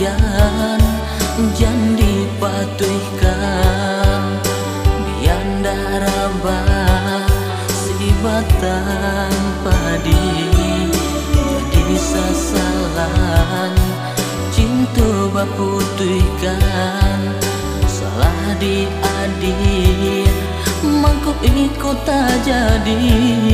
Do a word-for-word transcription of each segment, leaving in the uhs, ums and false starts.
jan jan dipatuhkan bianda rabah si batang padi jadi sasalan cinta baputihkan salah di adi mangkuk ikut tak jadi.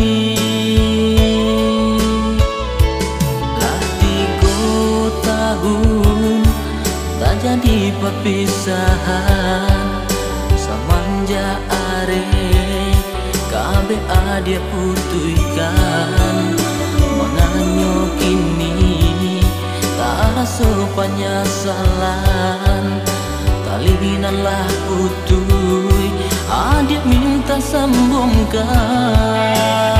Lah tiga tahun tak jadi perpisahan samanja are kabe adia putuikan menganyo kini tak rasa penyesalan talinan lah putui adia minta sambungkan.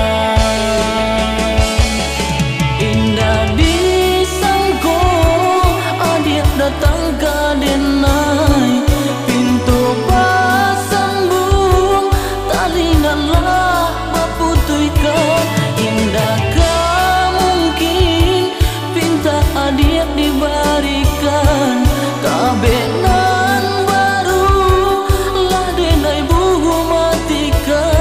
Indah disangko adia datang ke denai pintu pasambung talinan lah baputuikan. Indah mungkin pinta adia diberikan kabenan baru lah denai buhu matikan.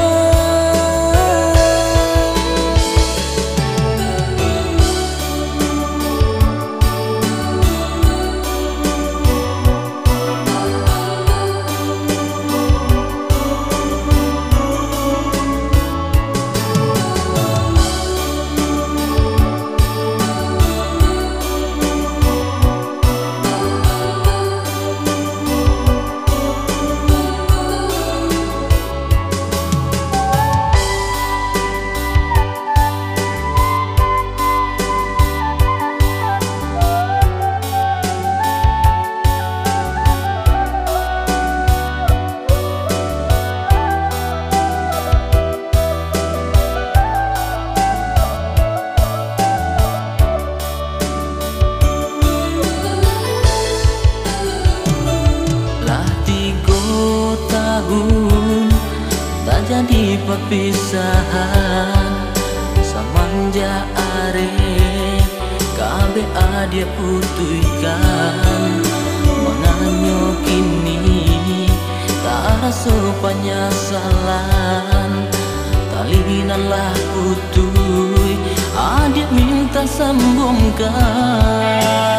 Tak jadi perpisahan samanja are kabe adia putuikan menganyo kini tak rasa penyesalan talinan lah putui adia minta sambungkan.